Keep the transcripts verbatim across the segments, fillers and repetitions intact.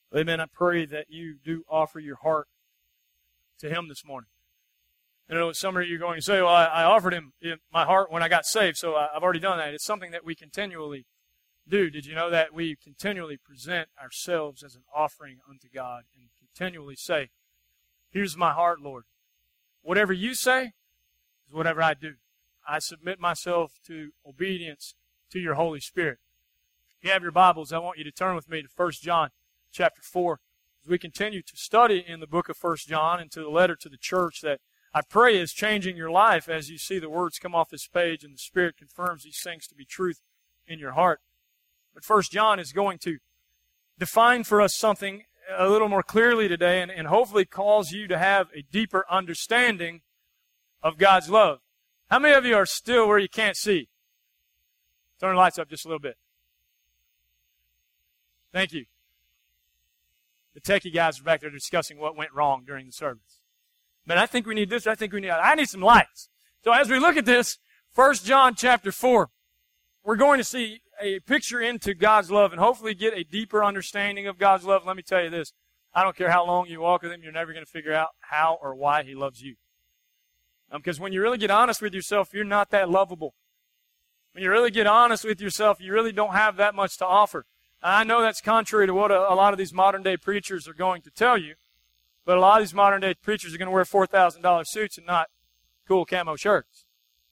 Amen. I pray that you do offer your heart to Him this morning. And I know some of you are going to say, well, I, I offered Him my heart when I got saved, so I, I've already done that. It's something that we continually do. Did you know that we continually present ourselves as an offering unto God and continually say, here's my heart, Lord. Whatever you say is whatever I do. I submit myself to obedience to your Holy Spirit. If you have your Bibles, I want you to turn with me to First John chapter four. As we continue to study in the book of First John and to the letter to the church that I pray is changing your life as you see the words come off this page and the Spirit confirms these things to be truth in your heart. But First John is going to define for us something a little more clearly today and, and hopefully cause you to have a deeper understanding of God's love. How many of you are still where you can't see? Turn the lights up just a little bit. Thank you. The techie guys are back there discussing what went wrong during the service. But I think we need this, I think we need that. I need some lights. So as we look at this, First John chapter four, we're going to see a picture into God's love and hopefully get a deeper understanding of God's love. Let me tell you this. I don't care how long you walk with Him, you're never going to figure out how or why He loves you. Um, because when you really get honest with yourself, you're not that lovable. When you really get honest with yourself, you really don't have that much to offer. I know that's contrary to what a, a lot of these modern-day preachers are going to tell you, but a lot of these modern-day preachers are going to wear four thousand dollars suits and not cool camo shirts.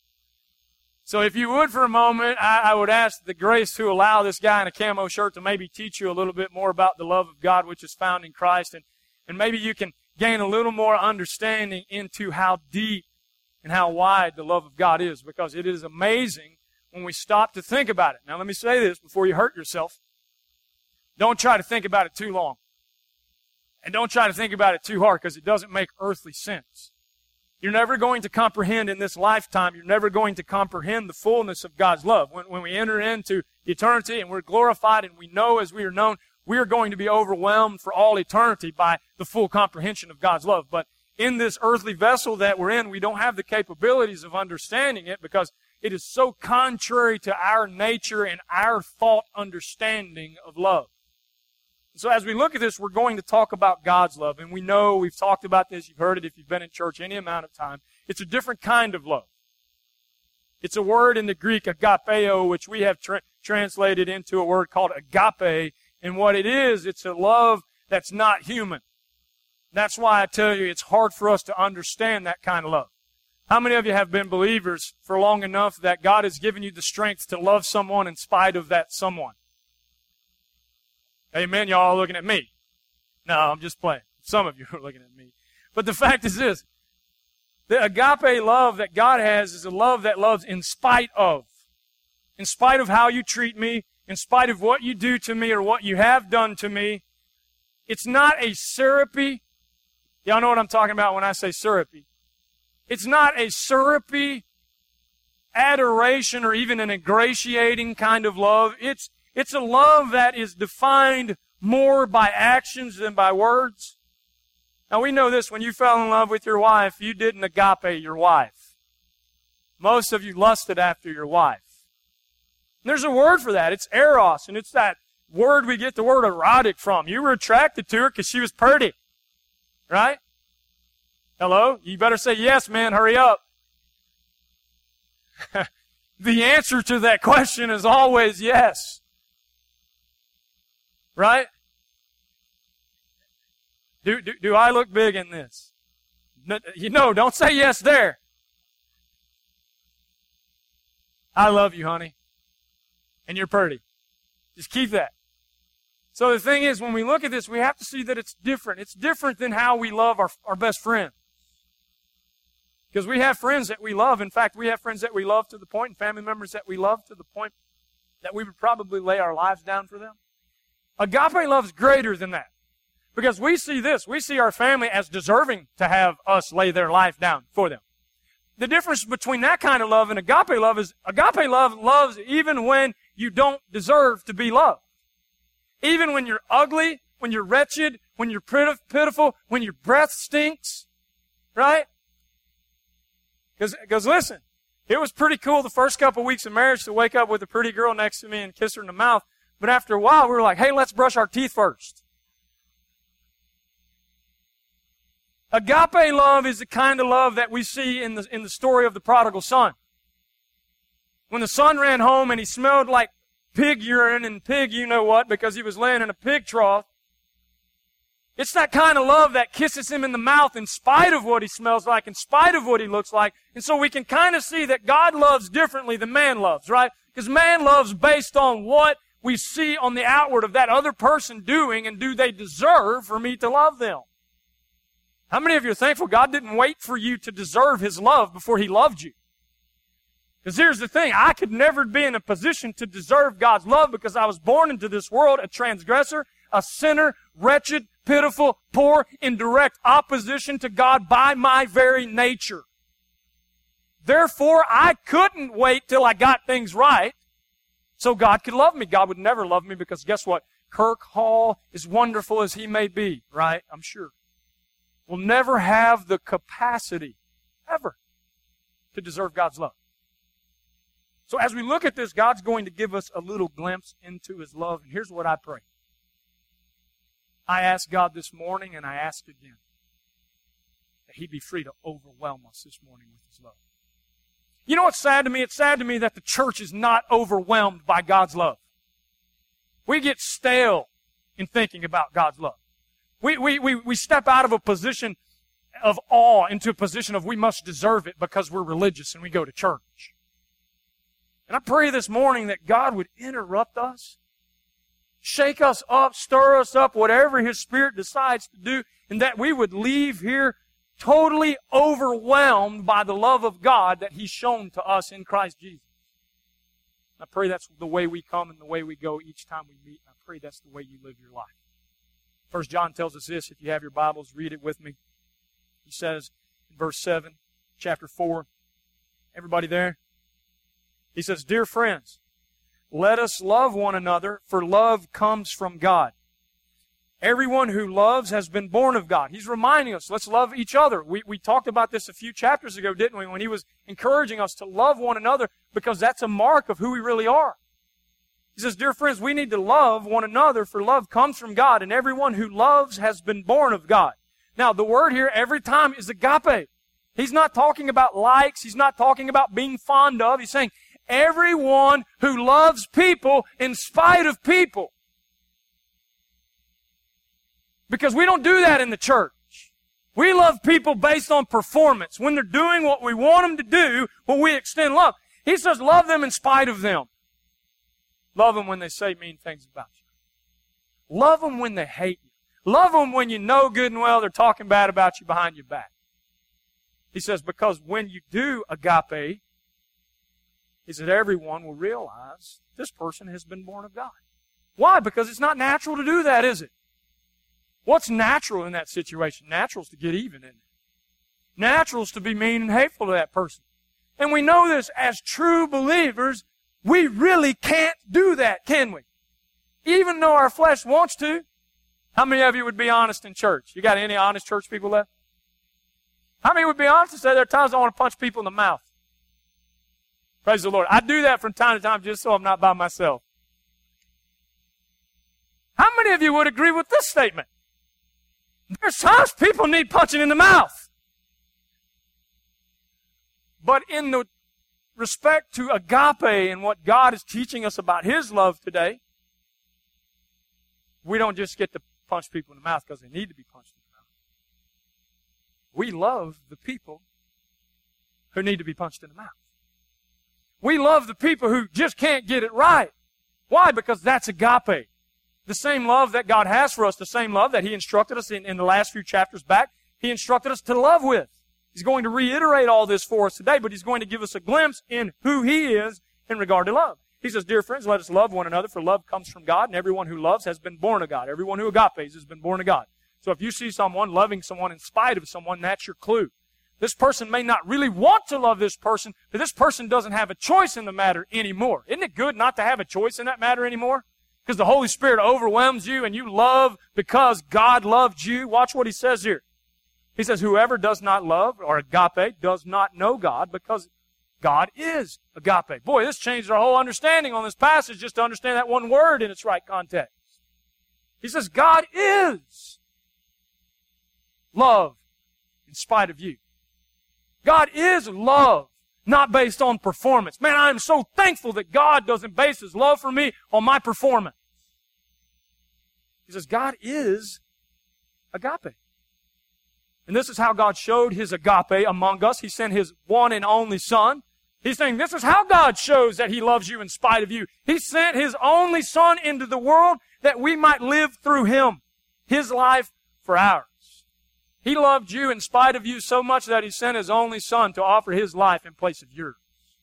So if you would for a moment, I, I would ask the grace to allow this guy in a camo shirt to maybe teach you a little bit more about the love of God which is found in Christ, and, and maybe you can gain a little more understanding into how deep and how wide the love of God is, because it is amazing when we stop to think about it. Now let me say this before you hurt yourself. Don't try to think about it too long. And don't try to think about it too hard, because it doesn't make earthly sense. You're never going to comprehend in this lifetime, you're never going to comprehend the fullness of God's love. When, when we enter into eternity and we're glorified and we know as we are known, we are going to be overwhelmed for all eternity by the full comprehension of God's love. But in this earthly vessel that we're in, we don't have the capabilities of understanding it because it is so contrary to our nature and our thought understanding of love. So as we look at this, we're going to talk about God's love. And we know, we've talked about this, you've heard it if you've been in church any amount of time. It's a different kind of love. It's a word in the Greek, agapeo, which we have tra- translated into a word called agape. And what it is, it's a love that's not human. That's why I tell you it's hard for us to understand that kind of love. How many of you have been believers for long enough that God has given you the strength to love someone in spite of that someone? Amen. Y'all are looking at me. No, I'm just playing. Some of you are looking at me. But the fact is this. The agape love that God has is a love that loves in spite of. In spite of how you treat me, in spite of what you do to me or what you have done to me. It's not a syrupy. Y'all know what I'm talking about when I say syrupy. It's not a syrupy adoration or even an ingratiating kind of love. It's It's a love that is defined more by actions than by words. Now we know this, when you fell in love with your wife, you didn't agape your wife. Most of you lusted after your wife. And there's a word for that. It's eros, and it's that word we get the word erotic from. You were attracted to her because she was pretty. Right? Hello? You better say yes, man. Hurry up. The answer to that question is always yes. Right? Do, do, do I look big in this? No, you know, don't say yes there. I love you, honey. And you're pretty. Just keep that. So the thing is, when we look at this, we have to see that it's different. It's different than how we love our, our best friend. Because we have friends that we love. In fact, we have friends that we love to the point, and family members that we love to the point that we would probably lay our lives down for them. Agape love is greater than that. Because we see this. We see our family as deserving to have us lay their life down for them. The difference between that kind of love and agape love is agape love loves even when you don't deserve to be loved. Even when you're ugly, when you're wretched, when you're pitiful, when your breath stinks. Right? Because listen, it was pretty cool the first couple of weeks of marriage to wake up with a pretty girl next to me and kiss her in the mouth. But after a while, we were like, hey, let's brush our teeth first. Agape love is the kind of love that we see in the, in the story of the prodigal son. When the son ran home and he smelled like pig urine and pig you know what because he was laying in a pig trough, it's that kind of love that kisses him in the mouth in spite of what he smells like, in spite of what he looks like. And so we can kind of see that God loves differently than man loves, right? Because man loves based on what we see on the outward of that other person doing, and do they deserve for me to love them? How many of you are thankful God didn't wait for you to deserve His love before He loved you? Because here's the thing, I could never be in a position to deserve God's love because I was born into this world a transgressor, a sinner, wretched, pitiful, poor, in direct opposition to God by my very nature. Therefore, I couldn't wait till I got things right so God could love me. God would never love me because guess what? Kirk Hall, as wonderful as he may be, right? I'm sure, will never have the capacity, ever, to deserve God's love. So as we look at this, God's going to give us a little glimpse into His love. And here's what I pray. I ask God this morning, and I ask again, that He be free to overwhelm us this morning with His love. You know what's sad to me? It's sad to me that the church is not overwhelmed by God's love. We get stale in thinking about God's love. We, we, we, we step out of a position of awe into a position of we must deserve it because we're religious and we go to church. And I pray this morning that God would interrupt us, shake us up, stir us up, whatever His Spirit decides to do, and that we would leave here totally overwhelmed by the love of God that He's shown to us in Christ Jesus. I pray that's the way we come and the way we go each time we meet. I pray that's the way you live your life. First John tells us this. If you have your Bibles, read it with me. He says in verse seven, chapter four, everybody there? He says, "Dear friends, let us love one another, for love comes from God. Everyone who loves has been born of God." He's reminding us, let's love each other. We, we talked about this a few chapters ago, didn't we, when he was encouraging us to love one another because that's a mark of who we really are. He says, "Dear friends, we need to love one another, for love comes from God, and everyone who loves has been born of God." Now, the word here every time is agape. He's not talking about likes. He's not talking about being fond of. He's saying, everyone who loves people in spite of people. Because we don't do that in the church. We love people based on performance. When they're doing what we want them to do, when we extend love. He says, love them in spite of them. Love them when they say mean things about you. Love them when they hate you. Love them when you know good and well they're talking bad about you behind your back. He says, because when you do agape, he said, everyone will realize this person has been born of God. Why? Because it's not natural to do that, is it? What's natural in that situation? Natural is to get even, isn't it? Natural is to be mean and hateful to that person. And we know this as true believers, we really can't do that, can we? Even though our flesh wants to. How many of you would be honest in church? You got any honest church people left? How many would be honest and say there are times I want to punch people in the mouth? Praise the Lord. I do that from time to time just so I'm not by myself. How many of you would agree with this statement? There's times people need punching in the mouth. But in the respect to agape and what God is teaching us about His love today, we don't just get to punch people in the mouth because they need to be punched in the mouth. We love the people who need to be punched in the mouth. We love the people who just can't get it right. Why? Because that's agape. The same love that God has for us, the same love that He instructed us in, in the last few chapters back, He instructed us to love with. He's going to reiterate all this for us today, but He's going to give us a glimpse in who He is in regard to love. He says, "Dear friends, let us love one another, for love comes from God, and everyone who loves has been born of God." Everyone who agapes has been born of God. So if you see someone loving someone in spite of someone, that's your clue. This person may not really want to love this person, but this person doesn't have a choice in the matter anymore. Isn't it good not to have a choice in that matter anymore? Because the Holy Spirit overwhelms you and you love because God loved you. Watch what He says here. He says, "Whoever does not love," or agape, "does not know God, because God is agape." Boy, this changed our whole understanding on this passage just to understand that one word in its right context. He says, God is love. spite of you. God is love, not based on performance. Man, I am so thankful that God doesn't base His love for me on my performance. He says God is agape. And this is how God showed His agape among us. He sent His one and only Son. He's saying this is how God shows that He loves you in spite of you. He sent His only Son into the world that we might live through Him, His life for ours. He loved you in spite of you so much that He sent His only Son to offer His life in place of yours.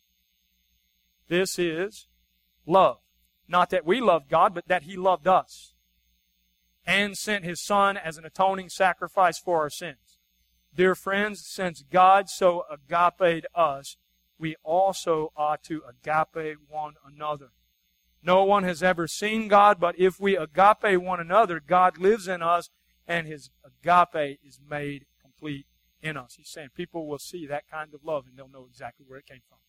This is love. Not that we loved God, but that He loved us and sent His Son as an atoning sacrifice for our sins. Dear friends, since God so agaped us, we also ought to agape one another. No one has ever seen God, but if we agape one another, God lives in us, and His agape is made complete in us. He's saying people will see that kind of love, and they'll know exactly where it came from.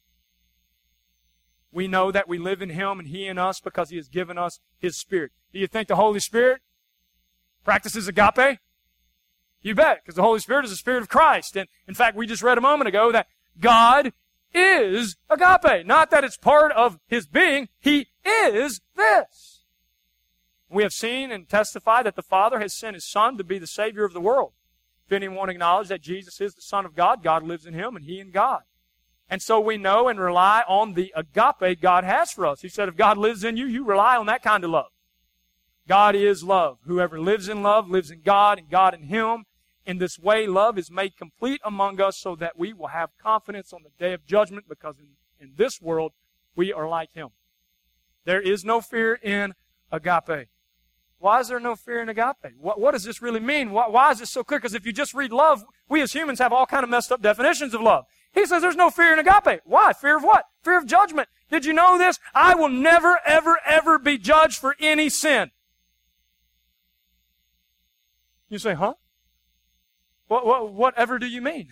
We know that we live in Him and He in us because He has given us His Spirit. Do you think the Holy Spirit practices agape? You bet, because the Holy Spirit is the Spirit of Christ. And in fact, we just read a moment ago that God is agape. Not that it's part of His being. He is this. We have seen and testified that the Father has sent His Son to be the Savior of the world. If anyone acknowledges that Jesus is the Son of God, God lives in Him and He in God. And so we know and rely on the agape God has for us. He said, if God lives in you, you rely on that kind of love. God is love. Whoever lives in love lives in God and God in Him. In this way, love is made complete among us so that we will have confidence on the day of judgment, because in, in this world, we are like Him. There is no fear in agape. Why is there no fear in agape? What, what does this really mean? Why, why is this so clear? Because if you just read love, we as humans have all kind of messed up definitions of love. He says there's no fear in agape. Why? Fear of what? Fear of judgment. Did you know this? I will never, ever, ever be judged for any sin. You say, huh? What, what, whatever do you mean?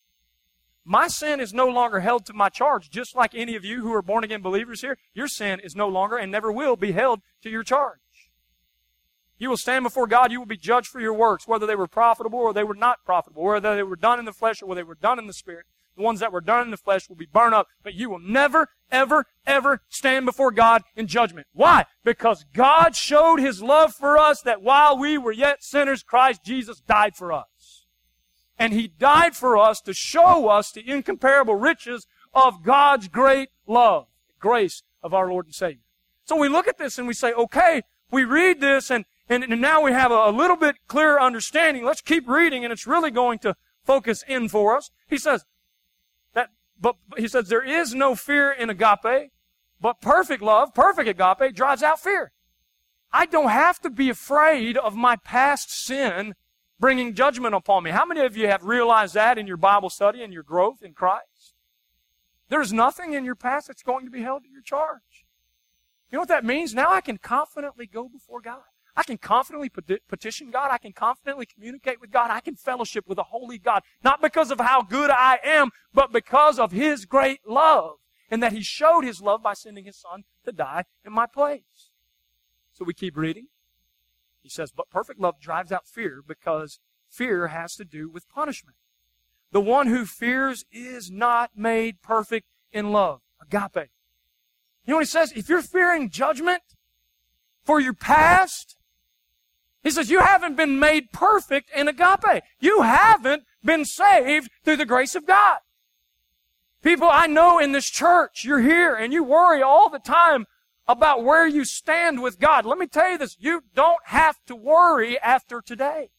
My sin is no longer held to my charge, just like any of you who are born-again believers here. Your sin is no longer and never will be held to your charge. You will stand before God. You will be judged for your works, whether they were profitable or they were not profitable, whether they were done in the flesh or whether they were done in the Spirit. The ones that were done in the flesh will be burned up, but you will never, ever, ever stand before God in judgment. Why? Because God showed His love for us, that while we were yet sinners, Christ Jesus died for us. And He died for us to show us the incomparable riches of God's great love, the grace of our Lord and Savior. So we look at this and we say, okay, we read this and, and, and now we have a, a little bit clearer understanding. Let's keep reading, and it's really going to focus in for us. He says, that, but he says, there is no fear in agape, but perfect love, perfect agape, drives out fear. I don't have to be afraid of my past sin bringing judgment upon me. How many of you have realized that in your Bible study and your growth in Christ? There's nothing in your past that's going to be held to your charge. You know what that means? Now I can confidently go before God. I can confidently petition God. I can confidently communicate with God. I can fellowship with a holy God. Not because of how good I am, but because of His great love. And that He showed His love by sending His Son to die in my place. So we keep reading. He says, but perfect love drives out fear, because fear has to do with punishment. The one who fears is not made perfect in love. Agape. You know what he says? If you're fearing judgment for your past, he says you haven't been made perfect in agape. You haven't been saved through the grace of God. People I know in this church, you're here and you worry all the time about where you stand with God. Let me tell you this, you don't have to worry after today.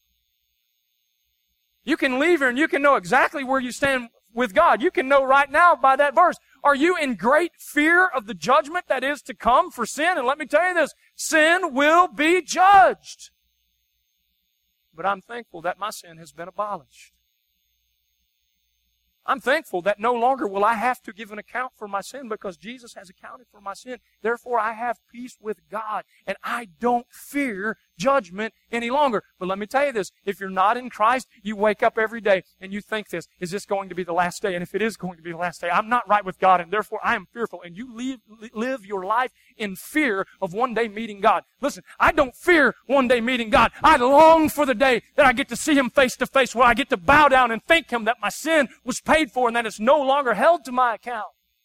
You can leave here and you can know exactly where you stand with God. You can know right now by that verse. Are you in great fear of the judgment that is to come for sin? And let me tell you this, sin will be judged. But I'm thankful that my sin has been abolished. I'm thankful that no longer will I have to give an account for my sin, because Jesus has accounted for my sin. Therefore, I have peace with God, and I don't fear judgment any longer. But let me tell you this, if you're not in Christ, you wake up every day and you think this, is this going to be the last day? And if it is going to be the last day, I'm not right with God, and therefore I am fearful. And you live, live your life in fear of one day meeting God. Listen, I don't fear one day meeting God. I long for the day that I get to see Him face to face, where I get to bow down and thank Him that my sin was paid for and that it's no longer held to my account.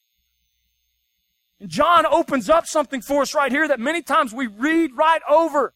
And John opens up something for us right here that many times we read right over.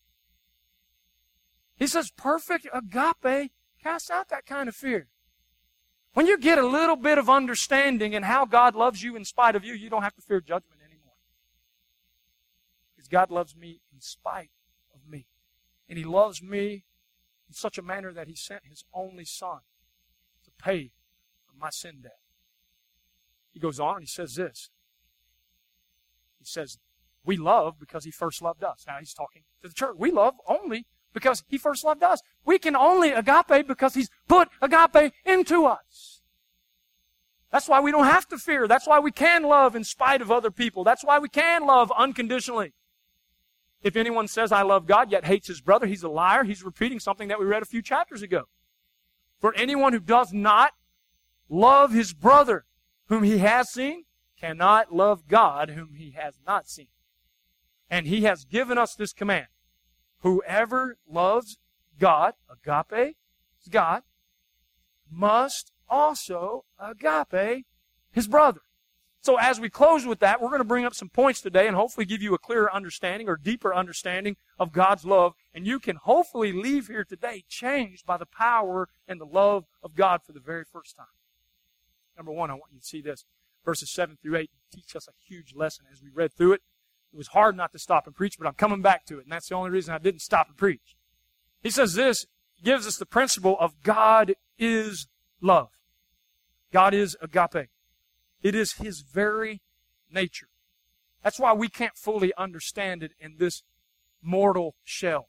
He says, perfect agape casts out that kind of fear. When you get a little bit of understanding in how God loves you in spite of you, you don't have to fear judgment anymore. Because God loves me in spite of me. And He loves me in such a manner that He sent His only Son to pay for my sin debt. He goes on and He says this. He says, we love because He first loved us. Now He's talking to the church. We love only because He first loved us. We can only agape because He's put agape into us. That's why we don't have to fear. That's why we can love in spite of other people. That's why we can love unconditionally. If anyone says, I love God, yet hates his brother, he's a liar. He's repeating something that we read a few chapters ago. For anyone who does not love his brother whom he has seen, cannot love God whom he has not seen. And He has given us this command. Whoever loves God, agape is God, must also agape his brother. So as we close with that, we're going to bring up some points today and hopefully give you a clearer understanding or deeper understanding of God's love. And you can hopefully leave here today changed by the power and the love of God for the very first time. Number one, I want you to see this. Verses seven through eight teach us a huge lesson as we read through it. It was hard not to stop and preach, but I'm coming back to it, and that's the only reason I didn't stop and preach. He says this, he gives us the principle of God is love. God is agape. It is His very nature. That's why we can't fully understand it in this mortal shell.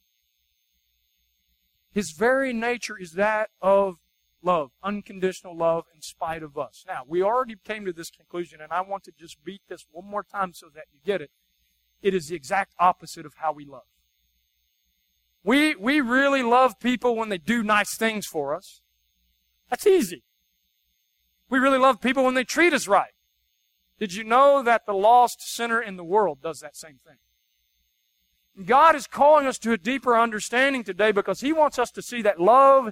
His very nature is that of love, unconditional love in spite of us. Now, we already came to this conclusion, and I want to just beat this one more time so that you get it. It is the exact opposite of how we love. We, we really love people when they do nice things for us. That's easy. We really love people when they treat us right. Did you know that the lost sinner in the world does that same thing? God is calling us to a deeper understanding today because He wants us to see that love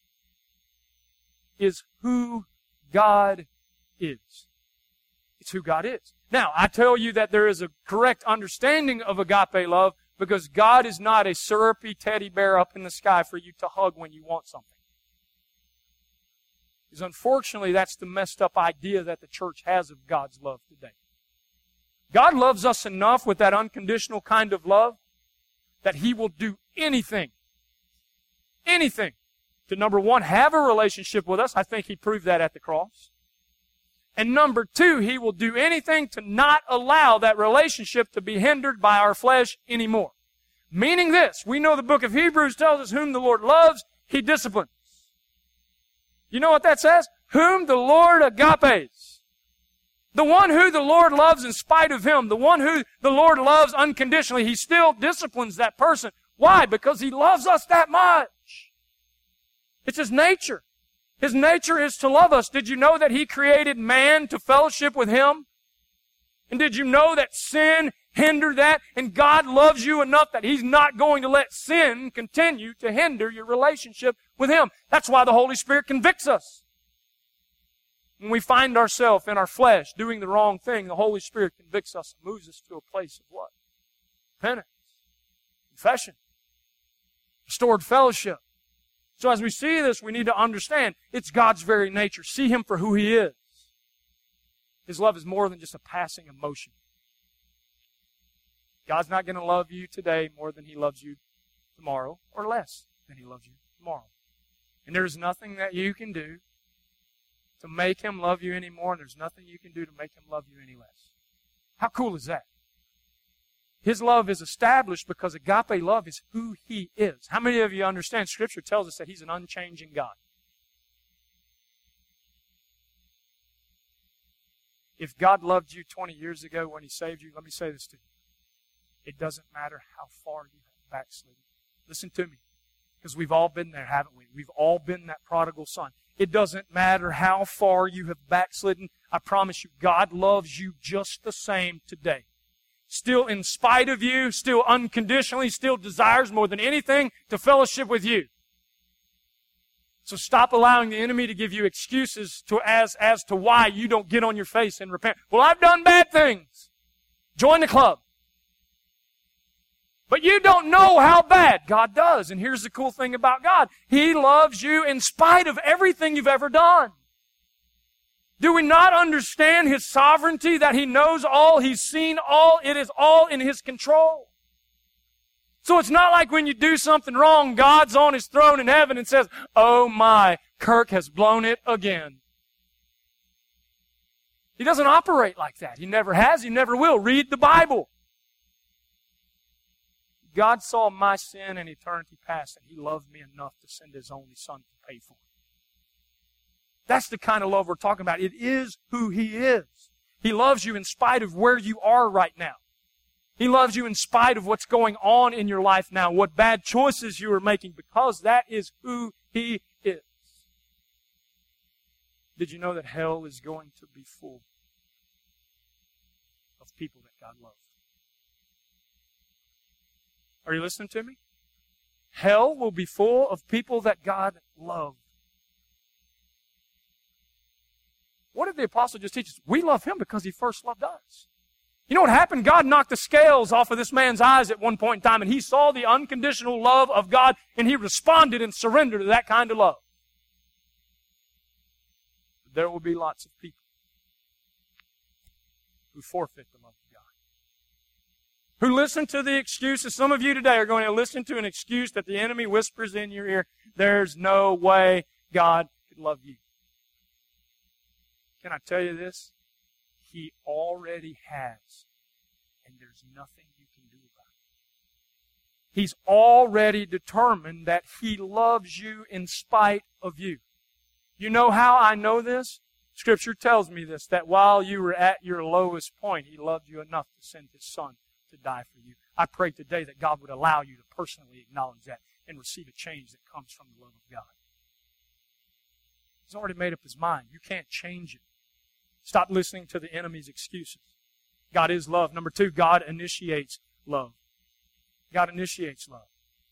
is who God is. It's who God is. Now, I tell you that there is a correct understanding of agape love because God is not a syrupy teddy bear up in the sky for you to hug when you want something. Because unfortunately, that's the messed up idea that the church has of God's love today. God loves us enough with that unconditional kind of love that He will do anything, anything, to number one, have a relationship with us. I think He proved that at the cross. And number two, He will do anything to not allow that relationship to be hindered by our flesh anymore. Meaning this, we know the book of Hebrews tells us whom the Lord loves, He disciplines. You know what that says? Whom the Lord agapes. The one who the Lord loves in spite of him, the one who the Lord loves unconditionally, He still disciplines that person. Why? Because He loves us that much. It's His nature. His nature is to love us. Did you know that He created man to fellowship with Him? And did you know that sin hindered that? And God loves you enough that He's not going to let sin continue to hinder your relationship with Him. That's why the Holy Spirit convicts us. When we find ourselves in our flesh doing the wrong thing, the Holy Spirit convicts us and moves us to a place of what? Repentance, confession, restored fellowship. So as we see this, we need to understand it's God's very nature. See Him for who He is. His love is more than just a passing emotion. God's not going to love you today more than He loves you tomorrow, or less than He loves you tomorrow. And there's nothing that you can do to make Him love you any more, and there's nothing you can do to make Him love you any less. How cool is that? His love is established because agape love is who He is. How many of you understand Scripture tells us that He's an unchanging God? If God loved you twenty years ago when He saved you, let me say this to you. It doesn't matter how far you have backslidden. Listen to me. Because we've all been there, haven't we? We've all been that prodigal son. It doesn't matter how far you have backslidden. I promise you, God loves you just the same today. Still in spite of you, still unconditionally, still desires more than anything to fellowship with you. So stop allowing the enemy to give you excuses to, as, as to why you don't get on your face and repent. Well, I've done bad things. Join the club. But you don't know how bad. God does. And here's the cool thing about God. He loves you in spite of everything you've ever done. Do we not understand His sovereignty, that He knows all, He's seen all, it is all in His control? So it's not like when you do something wrong, God's on His throne in heaven and says, oh my, Kirk has blown it again. He doesn't operate like that. He never has, He never will. Read the Bible. God saw my sin in eternity past, and He loved me enough to send His only Son to pay for it. That's the kind of love we're talking about. It is who He is. He loves you in spite of where you are right now. He loves you in spite of what's going on in your life now, what bad choices you are making, because that is who He is. Did you know that hell is going to be full of people that God loves? Are you listening to me? Hell will be full of people that God loved. What did the apostle just teach us? We love Him because He first loved us. You know what happened? God knocked the scales off of this man's eyes at one point in time, and he saw the unconditional love of God, and he responded and surrendered to that kind of love. There will be lots of people who forfeit the love of God, who listen to the excuses. Some of you today are going to listen to an excuse that the enemy whispers in your ear. There's no way God could love you. Can I tell you this? He already has, and there's nothing you can do about it. He's already determined that He loves you in spite of you. You know how I know this? Scripture tells me this, that while you were at your lowest point, He loved you enough to send His Son to die for you. I pray today that God would allow you to personally acknowledge that and receive a change that comes from the love of God. He's already made up His mind. You can't change it. Stop listening to the enemy's excuses. God is love. Number two, God initiates love. God initiates love.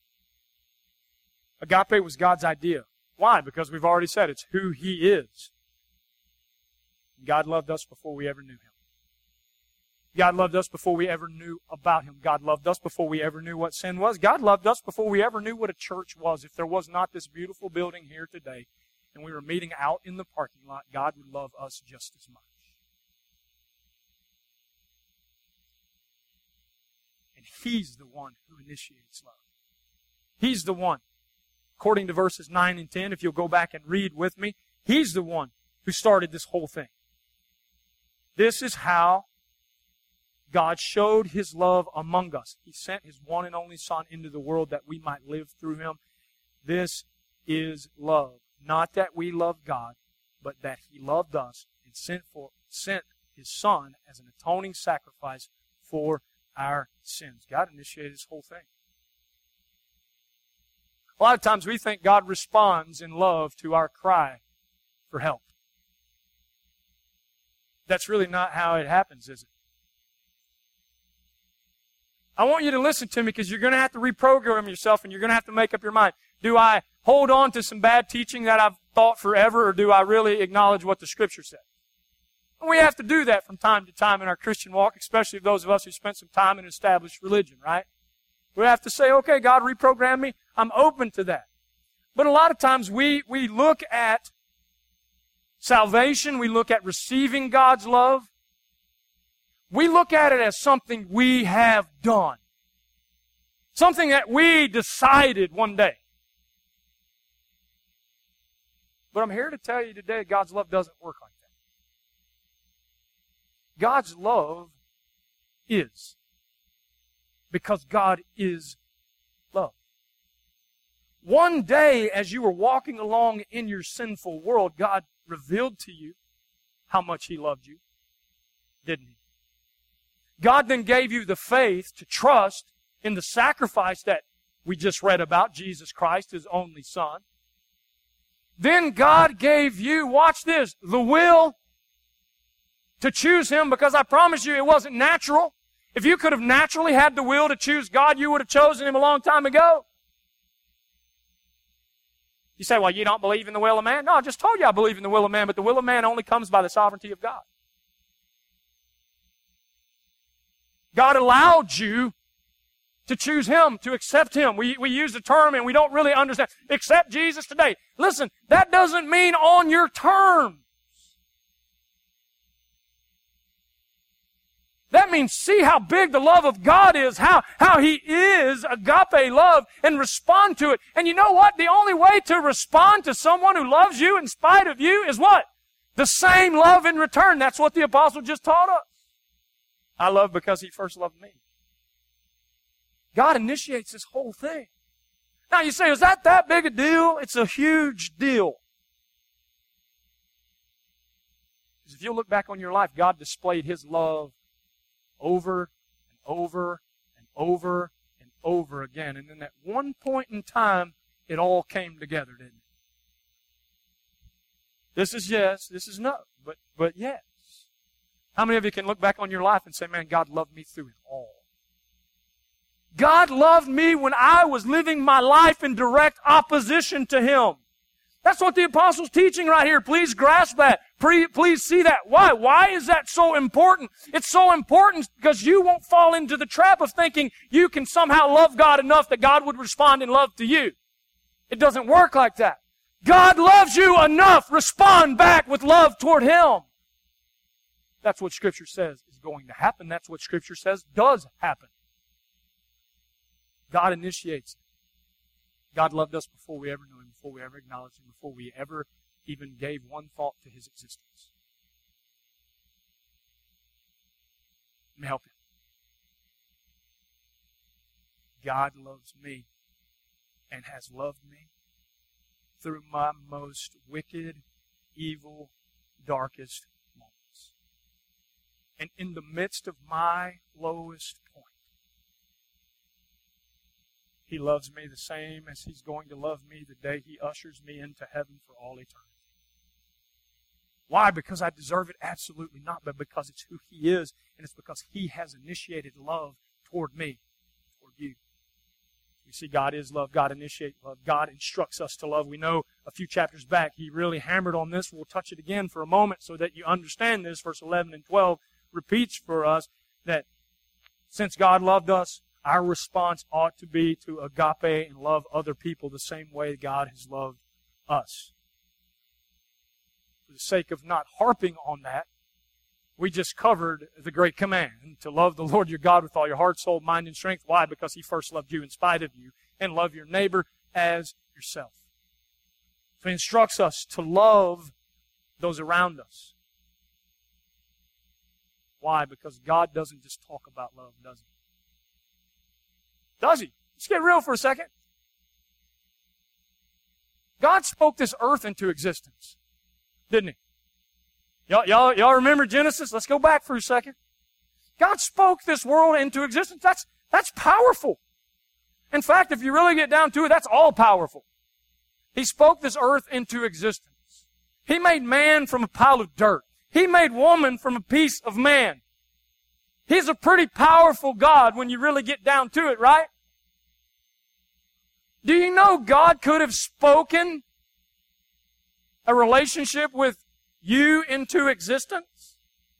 Agape was God's idea. Why? Because we've already said it's who He is. God loved us before we ever knew Him. God loved us before we ever knew about Him. God loved us before we ever knew what sin was. God loved us before we ever knew what a church was. If there was not this beautiful building here today, and we were meeting out in the parking lot, God would love us just as much. And He's the one who initiates love. He's the one. According to verses nine and ten, if you'll go back and read with me, He's the one who started this whole thing. This is how God showed His love among us. He sent His one and only Son into the world that we might live through Him. This is love. Not that we loved God, but that He loved us and sent, for, sent His Son as an atoning sacrifice for our sins. God initiated this whole thing. A lot of times we think God responds in love to our cry for help. That's really not how it happens, is it? I want you to listen to me, because you're going to have to reprogram yourself and you're going to have to make up your mind. Do I hold on to some bad teaching that I've thought forever, or do I really acknowledge what the Scripture says? And we have to do that from time to time in our Christian walk, especially those of us who spent some time in established religion, right? We have to say, okay, God, reprogram me. I'm open to that. But a lot of times we, we look at salvation, we look at receiving God's love, we look at it as something we have done. Something that we decided one day. But I'm here to tell you today that God's love doesn't work like that. God's love is. Because God is love. One day, as you were walking along in your sinful world, God revealed to you how much He loved you, didn't He? God then gave you the faith to trust in the sacrifice that we just read about, Jesus Christ, His only Son. Then God gave you, watch this, the will to choose Him, because I promise you it wasn't natural. If you could have naturally had the will to choose God, you would have chosen Him a long time ago. You say, well, you don't believe in the will of man? No, I just told you I believe in the will of man, but the will of man only comes by the sovereignty of God. God allowed you to choose Him, to accept Him. We, we use the term and we don't really understand. Accept Jesus today. Listen, that doesn't mean on your terms. That means see how big the love of God is, how, how He is agape love, and respond to it. And you know what? The only way to respond to someone who loves you in spite of you is what? The same love in return. That's what the apostle just taught us. I love because He first loved me. God initiates this whole thing. Now you say, is that that big a deal? It's a huge deal. Because if you look back on your life, God displayed His love over and over and over and over again. And then at one point in time, it all came together, didn't it? This is yes, this is no, but, but yes. How many of you can look back on your life and say, man, God loved me through it all? God loved me when I was living my life in direct opposition to Him. That's what the apostle's teaching right here. Please grasp that. Please see that. Why? Why is that so important? It's so important because you won't fall into the trap of thinking you can somehow love God enough that God would respond in love to you. It doesn't work like that. God loves you enough. Respond back with love toward Him. That's what Scripture says is going to happen. That's what Scripture says does happen. God initiates it. God loved us before we ever knew Him, before we ever acknowledged Him, before we ever even gave one thought to His existence. Let me help you. God loves me and has loved me through my most wicked, evil, darkest moments. And in the midst of my lowest point, He loves me the same as He's going to love me the day He ushers me into heaven for all eternity. Why? Because I deserve it? Absolutely not, but because it's who He is, and it's because He has initiated love toward me, toward you. You see, God is love. God initiates love. God instructs us to love. We know a few chapters back He really hammered on this. We'll touch it again for a moment so that you understand this. Verse eleven and twelve repeats for us that since God loved us, our response ought to be to agape and love other people the same way God has loved us. For the sake of not harping on that, we just covered the great command to love the Lord your God with all your heart, soul, mind, and strength. Why? Because He first loved you in spite of you, and love your neighbor as yourself. So He instructs us to love those around us. Why? Because God doesn't just talk about love, does He? Does He? Let's get real for a second. God spoke this earth into existence, didn't He? Y'all, y'all, y'all remember Genesis? Let's go back for a second. God spoke this world into existence. That's, that's powerful. In fact, if you really get down to it, that's all powerful. He spoke this earth into existence. He made man from a pile of dirt. He made woman from a piece of man. He's a pretty powerful God when you really get down to it, right? Do you know God could have spoken a relationship with you into existence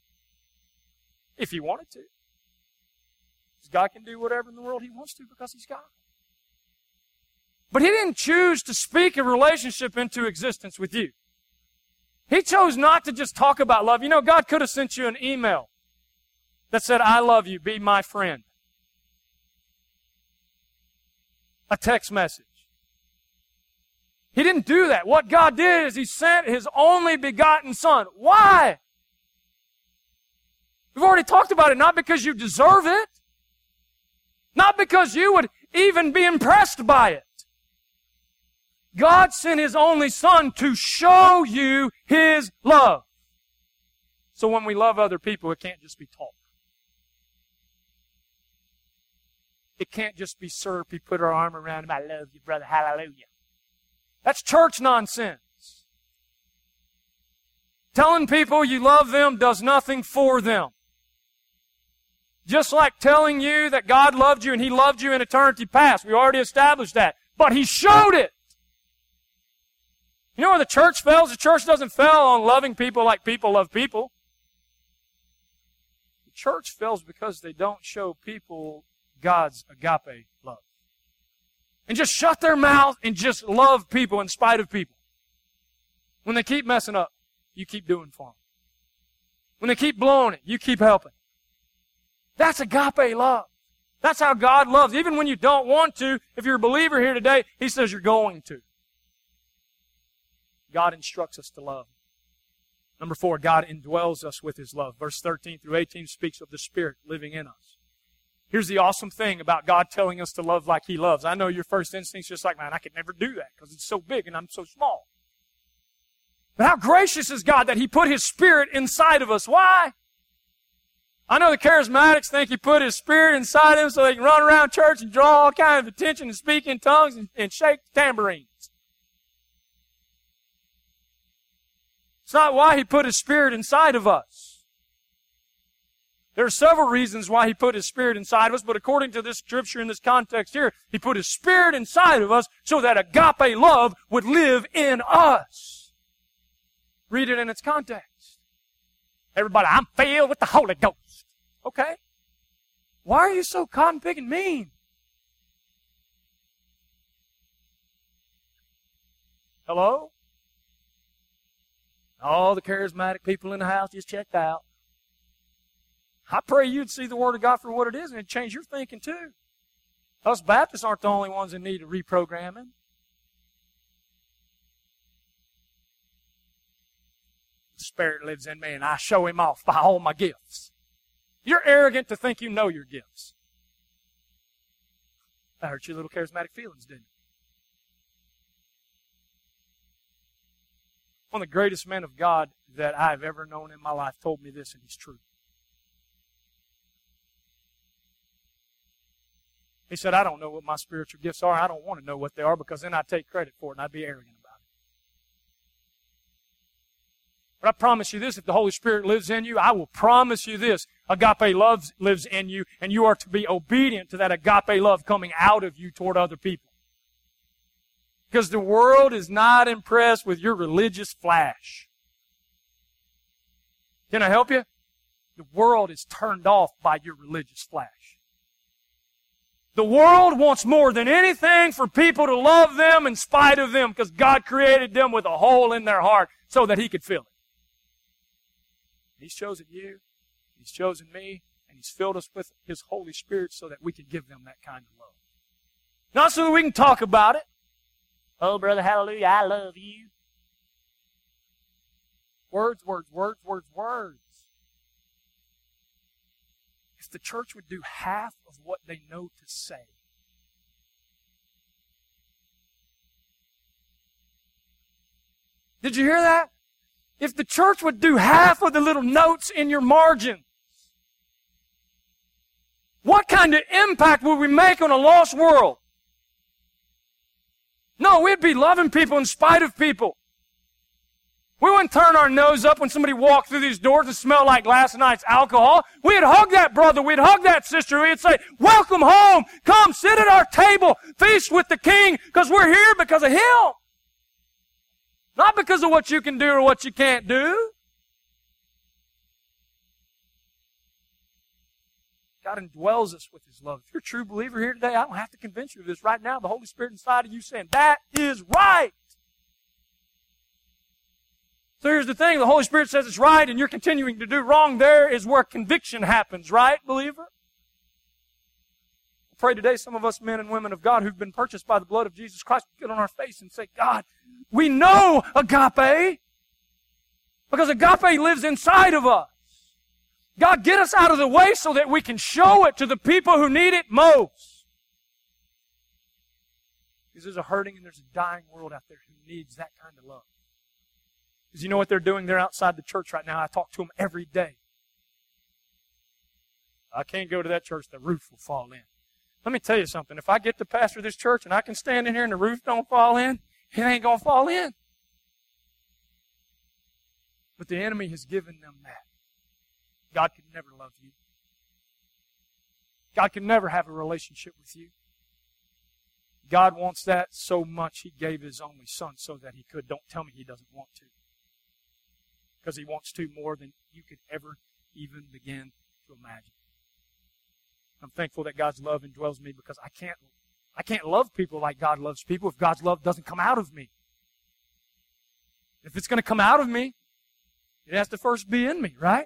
if He wanted to? Because God can do whatever in the world He wants to because He's God. But He didn't choose to speak a relationship into existence with you. He chose not to just talk about love. You know, God could have sent you an email that said, I love you, be my friend. A text message. He didn't do that. What God did is He sent His only begotten Son. Why? We've already talked about it. Not because you deserve it. Not because you would even be impressed by it. God sent His only Son to show you His love. So when we love other people, it can't just be talk. It can't just be surf. We put our arm around him. I love you, brother. Hallelujah. That's church nonsense. Telling people you love them does nothing for them. Just like telling you that God loved you and He loved you in eternity past. We already established that. But He showed it. You know where the church fails? The church doesn't fail on loving people like people love people. The church fails because they don't show people God's agape love. And just shut their mouth and just love people in spite of people. When they keep messing up, you keep doing for them. When they keep blowing it, you keep helping. That's agape love. That's how God loves. Even when you don't want to, if you're a believer here today, He says you're going to. God instructs us to love. Number four, God indwells us with His love. Verse thirteen through eighteen speaks of the Spirit living in us. Here's the awesome thing about God telling us to love like He loves. I know your first instinct's just like, man, I could never do that because it's so big and I'm so small. But how gracious is God that He put His Spirit inside of us. Why? I know the charismatics think He put His Spirit inside them so they can run around church and draw all kinds of attention and speak in tongues and, and shake tambourines. It's not why He put His Spirit inside of us. There are several reasons why He put His Spirit inside of us, but according to this scripture in this context here, He put His Spirit inside of us so that agape love would live in us. Read it in its context. Everybody, I'm filled with the Holy Ghost. Okay. Why are you so cotton-picking mean? Hello? All the charismatic people in the house just checked out. I pray you'd see the Word of God for what it is and it'd change your thinking too. Us Baptists aren't the only ones that need reprogramming. The Spirit lives in me and I show Him off by all my gifts. You're arrogant to think you know your gifts. That hurt your little charismatic feelings, didn't it? One of the greatest men of God that I've ever known in my life told me this, and he's true. He said, I don't know what my spiritual gifts are. I don't want to know what they are because then I'd take credit for it and I'd be arrogant about it. But I promise you this, if the Holy Spirit lives in you, I will promise you this, agape love lives in you, and you are to be obedient to that agape love coming out of you toward other people. Because the world is not impressed with your religious flash. Can I help you? The world is turned off by your religious flash. The world wants more than anything for people to love them in spite of them because God created them with a hole in their heart so that He could fill it. He's chosen you, He's chosen me, and He's filled us with His Holy Spirit so that we can give them that kind of love. Not so that we can talk about it. Oh, brother, hallelujah, I love you. Words, words, words, words, words. If the church would do half of what they know to say, did you hear that? If the church would do half of the little notes in your margin, what kind of impact would we make on a lost world? No, we'd be loving people in spite of people. We wouldn't turn our nose up when somebody walked through these doors and smelled like last night's alcohol. We'd hug that brother. We'd hug that sister. We'd say, welcome home. Come sit at our table. Feast with the King because we're here because of Him. Not because of what you can do or what you can't do. God indwells us with His love. If you're a true believer here today, I don't have to convince you of this right now. The Holy Spirit inside of you saying, that is right. So here's the thing. The Holy Spirit says it's right and you're continuing to do wrong. There is where conviction happens, right, believer? I pray today some of us men and women of God who've been purchased by the blood of Jesus Christ will get on our face and say, God, we know agape because agape lives inside of us. God, get us out of the way so that we can show it to the people who need it most. Because there's a hurting and there's a dying world out there who needs that kind of love. Because you know what they're doing? They're outside the church right now. I talk to them every day. I can't go to that church. The roof will fall in. Let me tell you something. If I get to pastor this church and I can stand in here and the roof don't fall in, it ain't going to fall in. But the enemy has given them that. God could never love you. God can never have a relationship with you. God wants that so much He gave His only Son so that He could. Don't tell me He doesn't want to. Because He wants to more than you could ever even begin to imagine. I'm thankful that God's love indwells me because I can't, I can't love people like God loves people if God's love doesn't come out of me. If it's going to come out of me, it has to first be in me, right?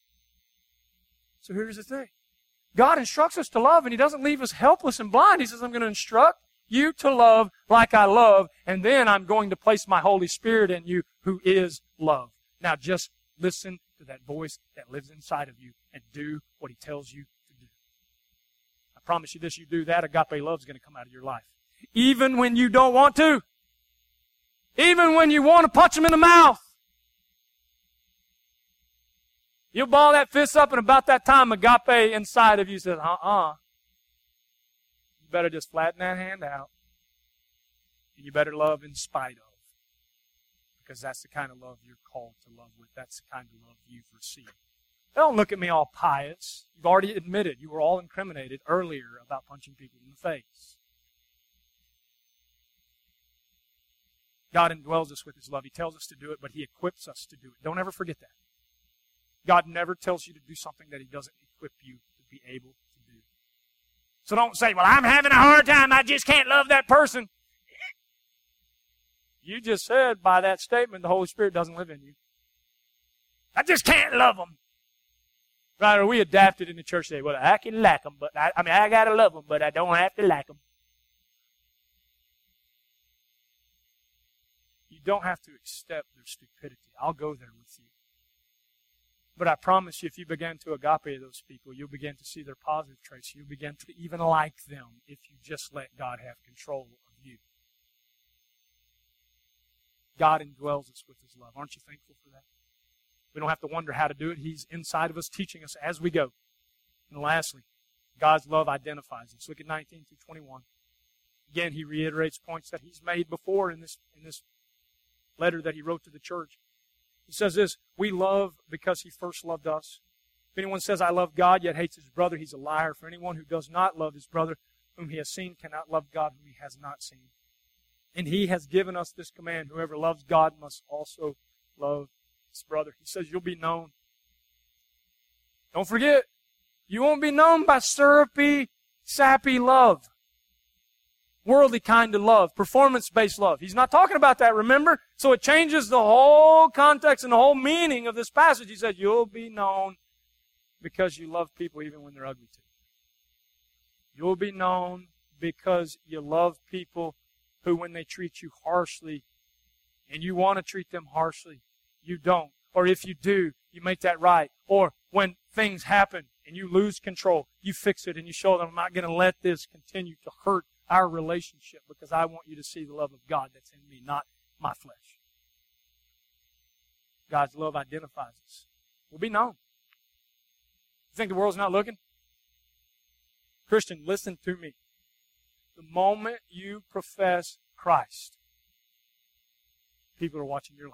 So here's the thing. God instructs us to love, and He doesn't leave us helpless and blind. He says, I'm going to instruct you to love like I love, and then I'm going to place my Holy Spirit in you who is love. Now just listen to that voice that lives inside of you and do what He tells you to do. I promise you this, you do that, agape love is going to come out of your life. Even when you don't want to. Even when you want to punch them in the mouth. You'll ball that fist up, and about that time, agape inside of you says, uh-uh. You better just flatten that hand out. And you better love in spite of. Because that's the kind of love you're called to love with. That's the kind of love you've received. Don't look at me all pious. You've already admitted you were all incriminated earlier about punching people in the face. God indwells us with His love. He tells us to do it, but He equips us to do it. Don't ever forget that. God never tells you to do something that He doesn't equip you to be able to do. So don't say, well, I'm having a hard time. I just can't love that person. You just said by that statement the Holy Spirit doesn't live in you. I just can't love them. Right, or we adapted in the church today. Well, I can like them, but I, I mean, I got to love them, but I don't have to like them. You don't have to accept their stupidity. I'll go there with you. But I promise you, if you begin to agape those people, you'll begin to see their positive traits. You'll begin to even like them if you just let God have control of you. God indwells us with His love. Aren't you thankful for that? We don't have to wonder how to do it. He's inside of us, teaching us as we go. And lastly, God's love identifies us. Look at nineteen through twenty-one. Again, He reiterates points that He's made before in this, in this letter that He wrote to the church. He says this, we love because He first loved us. If anyone says, I love God, yet hates his brother, he's a liar. For anyone who does not love his brother whom he has seen cannot love God whom he has not seen. And He has given us this command, whoever loves God must also love his brother. He says, you'll be known. Don't forget, you won't be known by syrupy, sappy love. Worldly kind of love, performance-based love. He's not talking about that, remember? So it changes the whole context and the whole meaning of this passage. He says, you'll be known because you love people even when they're ugly to you. You'll be known because you love people who, when they treat you harshly, and you want to treat them harshly, you don't. Or if you do, you make that right. Or when things happen and you lose control, you fix it and you show them, I'm not going to let this continue to hurt our relationship because I want you to see the love of God that's in me, not my flesh. God's love identifies us. We'll be known. You think the world's not looking? Christian, listen to me. The moment you profess Christ, people are watching your life.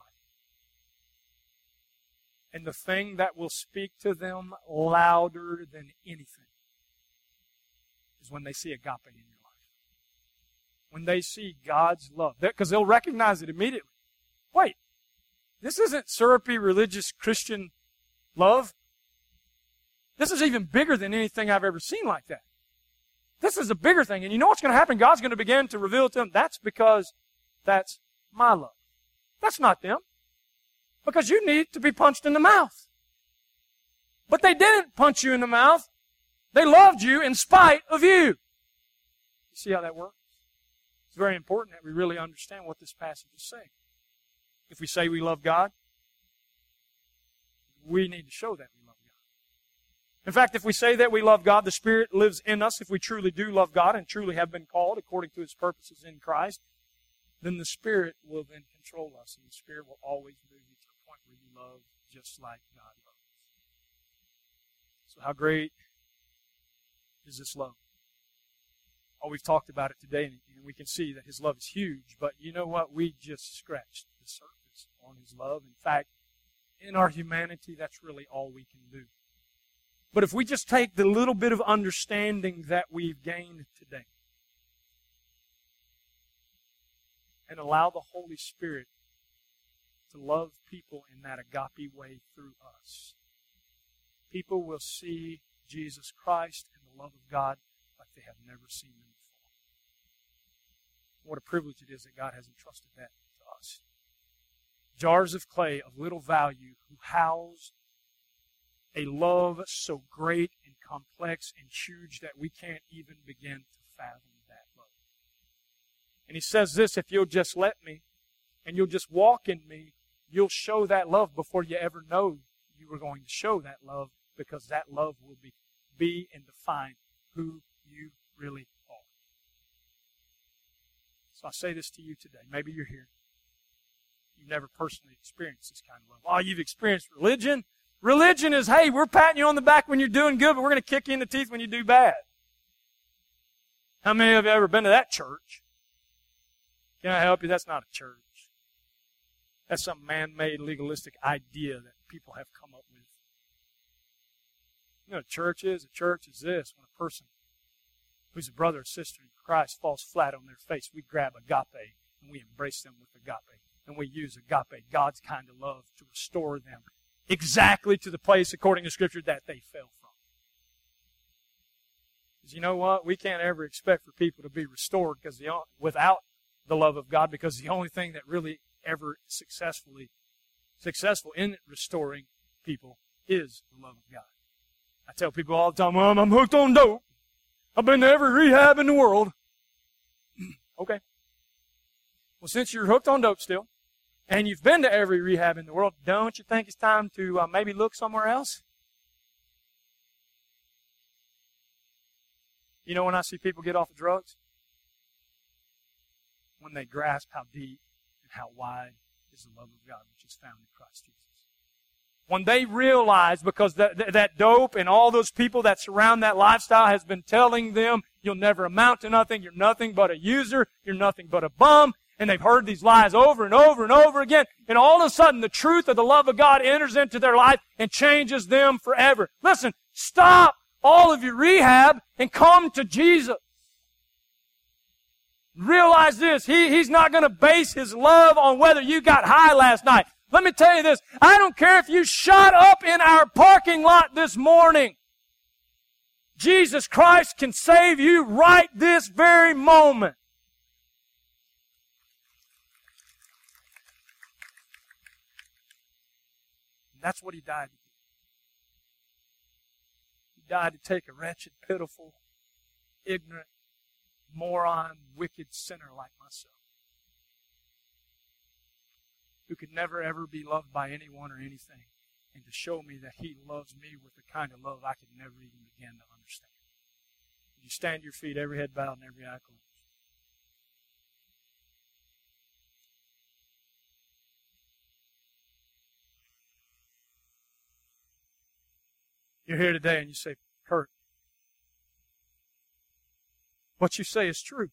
And the thing that will speak to them louder than anything is when they see agape in your life. When they see God's love. Because they'll recognize it immediately. Wait, this isn't syrupy religious Christian love. This is even bigger than anything I've ever seen like that. This is a bigger thing. And you know what's going to happen? God's going to begin to reveal to them, that's because that's my love. That's not them. Because you need to be punched in the mouth. But they didn't punch you in the mouth. They loved you in spite of you. You see how that works? It's very important that we really understand what this passage is saying. If we say we love God, we need to show that we love God. In fact, if we say that we love God, the Spirit lives in us. If we truly do love God and truly have been called according to His purposes in Christ, then the Spirit will then control us, and the Spirit will always move you to a point where you love just like God loves. So how great is this love? Oh, we've talked about it today, and we can see that His love is huge. But you know what? We just scratched the surface on His love. In fact, in our humanity, that's really all we can do. But if we just take the little bit of understanding that we've gained today and allow the Holy Spirit to love people in that agape way through us, people will see Jesus Christ and the love of God like they have never seen Him before. What a privilege it is that God has entrusted that to us. Jars of clay of little value who house a love so great and complex and huge that we can't even begin to fathom that love. And He says this, if you'll just let me and you'll just walk in me, you'll show that love before you ever know you were going to show that love, because that love will be, be and define who you really are. So I say this to you today. Maybe you're here. You've never personally experienced this kind of love. Oh, you've experienced religion? Religion is, hey, we're patting you on the back when you're doing good, but we're going to kick you in the teeth when you do bad. How many of you have ever been to that church? Can I help you? That's not a church. That's some man-made legalistic idea that people have come up with. You know what a church is? A church is this. When a person who's a brother or sister in Christ falls flat on their face, we grab agape and we embrace them with agape. And we use agape, God's kind of love, to restore them exactly to the place, according to Scripture, that they fell from. Because you know what? We can't ever expect for people to be restored because the, without the love of God, because the only thing that really ever successfully successful in restoring people is the love of God. I tell people all the time, well, I'm hooked on dope. I've been to every rehab in the world. Okay. Well, since you're hooked on dope still, and you've been to every rehab in the world, don't you think it's time to uh, maybe look somewhere else? You know when I see people get off of drugs? When they grasp how deep and how wide is the love of God which is found in Christ Jesus. When they realize, because that, that, that dope and all those people that surround that lifestyle has been telling them, you'll never amount to nothing, you're nothing but a user, you're nothing but a bum, and they've heard these lies over and over and over again, and all of a sudden the truth of the love of God enters into their life and changes them forever. Listen, stop all of your rehab and come to Jesus. Realize this, he, He's not going to base His love on whether you got high last night. Let me tell you this, I don't care if you shot up in our parking lot this morning. Jesus Christ can save you right this very moment. And that's what He died to do. He died to take a wretched, pitiful, ignorant, moron, wicked sinner like myself, who could never ever be loved by anyone or anything, and to show me that He loves me with the kind of love I could never even begin to understand. Would you stand to your feet, every head bowed and every eye closed? You're here today and you say, Kurt, what you say is true.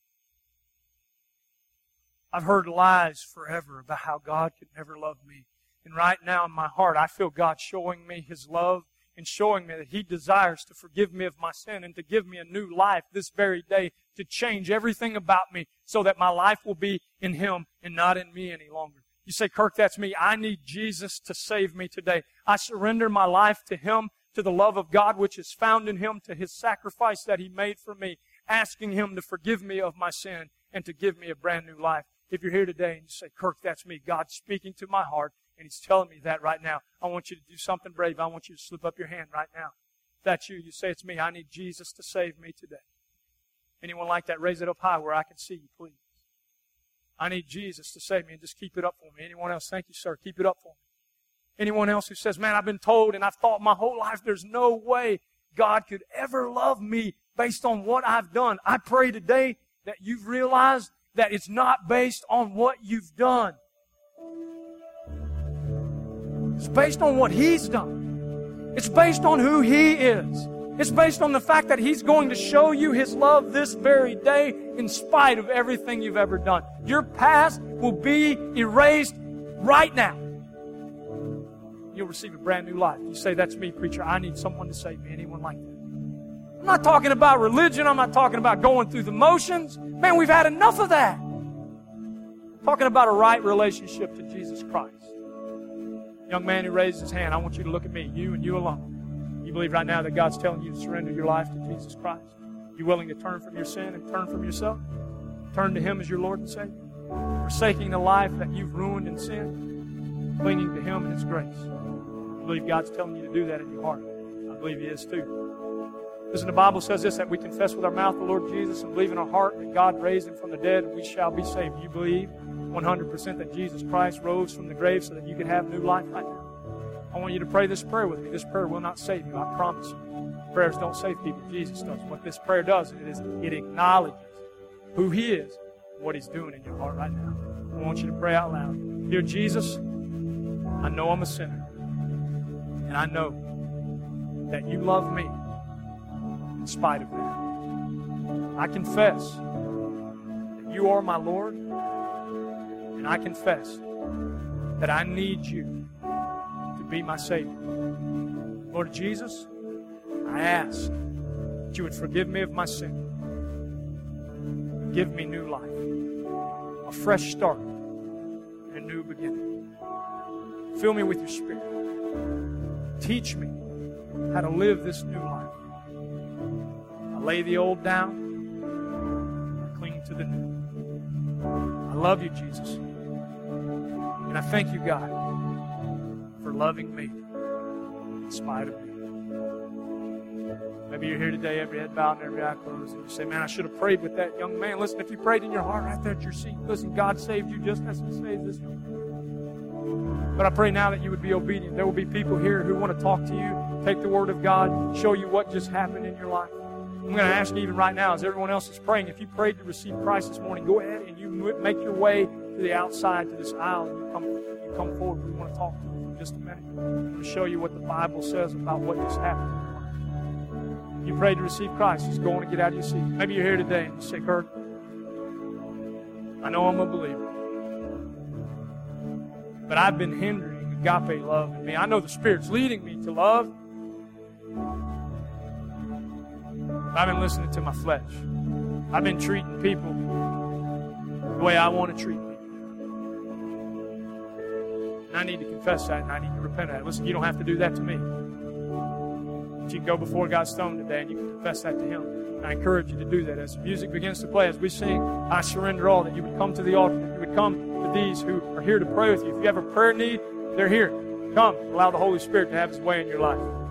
I've heard lies forever about how God could never love me. And right now in my heart, I feel God showing me His love and showing me that He desires to forgive me of my sin and to give me a new life this very day, to change everything about me so that my life will be in Him and not in me any longer. You say, Kirk, that's me. I need Jesus to save me today. I surrender my life to Him, to the love of God which is found in Him, to His sacrifice that He made for me, asking Him to forgive me of my sin and to give me a brand new life. If you're here today and you say, Kirk, that's me. God's speaking to my heart and He's telling me that right now. I want you to do something brave. I want you to slip up your hand right now. If that's you, you say, it's me. I need Jesus to save me today. Anyone like that? Raise it up high where I can see you, please. I need Jesus to save me, and just keep it up for me. Anyone else? Thank you, sir. Keep it up for me. Anyone else who says, man, I've been told and I've thought my whole life there's no way God could ever love me based on what I've done. I pray today that you've realized that it's not based on what you've done. It's based on what He's done. It's based on who He is. It's based on the fact that He's going to show you His love this very day in spite of everything you've ever done. Your past will be erased right now. You'll receive a brand new life. You say, that's me, preacher. I need someone to save me. Anyone like that? I'm not talking about religion. I'm not talking about going through the motions. Man, we've had enough of that. I'm talking about a right relationship to Jesus Christ. Young man who raised his hand, I want you to look at me, you and you alone. You believe right now that God's telling you to surrender your life to Jesus Christ? You willing to turn from your sin and turn from yourself? Turn to Him as your Lord and Savior? Forsaking the life that you've ruined in sin? Clinging to Him and His grace? I believe God's telling you to do that in your heart. I believe He is too. Listen, the Bible says this, that we confess with our mouth the Lord Jesus and believe in our heart that God raised Him from the dead and we shall be saved. You believe one hundred percent that Jesus Christ rose from the grave so that you could have new life right now? I want you to pray this prayer with me. This prayer will not save you, I promise you. Prayers don't save people. Jesus does. What this prayer does, it is it acknowledges who He is and what He's doing in your heart right now. I want you to pray out loud. Dear Jesus, I know I'm a sinner. And I know that You love me in spite of that. I confess that You are my Lord. And I confess that I need You to be my Savior. Lord Jesus, I ask that You would forgive me of my sin. Give me new life, a fresh start, and a new beginning. Fill me with Your Spirit. Teach me how to live this new life. I lay the old down, I cling to the new. I love You, Jesus. And I thank You, God, for loving me in spite of me. Maybe you're here today, every head bowed and every eye closed, and you say, man, I should have prayed with that young man. Listen, if you prayed in your heart right there at your seat, listen, God saved you just as He saved this young man. But I pray now that you would be obedient. There will be people here who want to talk to you, take the Word of God, show you what just happened in your life. I'm going to ask you even right now, as everyone else is praying, if you prayed to receive Christ this morning, go ahead and you make your way to the outside, to this aisle, and you come, you come forward. We want to talk to you for just a minute. I want to show you what the Bible says about what just happened. If you prayed to receive Christ, just go on and get out of your seat. Maybe you're here today and you say, Kurt, I know I'm a believer, but I've been hindering agape love in me. I know the Spirit's leading me to love. I've been listening to my flesh. I've been treating people the way I want to treat people. And I need to confess that, and I need to repent of that. Listen, you don't have to do that to me. But you can go before God's throne today, and you can confess that to Him. And I encourage you to do that. As the music begins to play, as we sing, I surrender all, that you would come to the altar, that you would come to these who are here to pray with you. If you have a prayer need, they're here. Come, allow the Holy Spirit to have His way in your life.